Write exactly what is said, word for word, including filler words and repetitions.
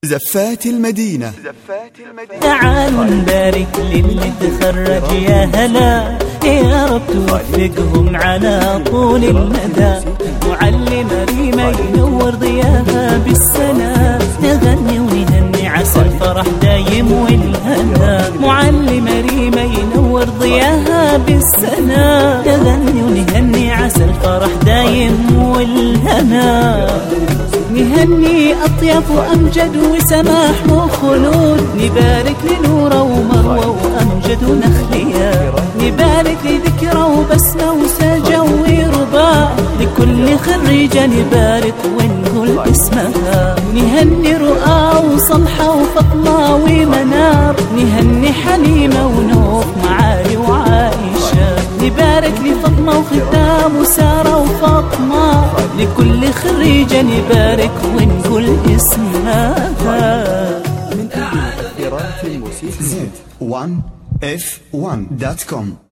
زفات المدينة. تعالوا نبارك للي تخرج يا هلا، يا رب توفقهم على طول المدى. معلم ريما ينور ضياها بالسنة، نغني ونهني عسى الفرح دايم والهنا. معلم ريما ينور ضياها بالسنة، نغني ونهني عسى الفرح دايم والهنا. نهني أطيب وأمجد وسماح وخلود، نبارك لنورة ومروة وأمجد ونخلية، نبارك لذكرى وبسمة وساجة ورباع، لكل خريجة نبارك ونقول اسمها. نهني رؤى وصلحة وفاطمة ومنار، نهني حليمة ونوف معالي وعائشة، نبارك لفاطمة وختام وسارة وفاطمة، لكل خريجة نبارك ونقول اسمها. من قراءة الموسيقى زد وان اف وان دوت كوم.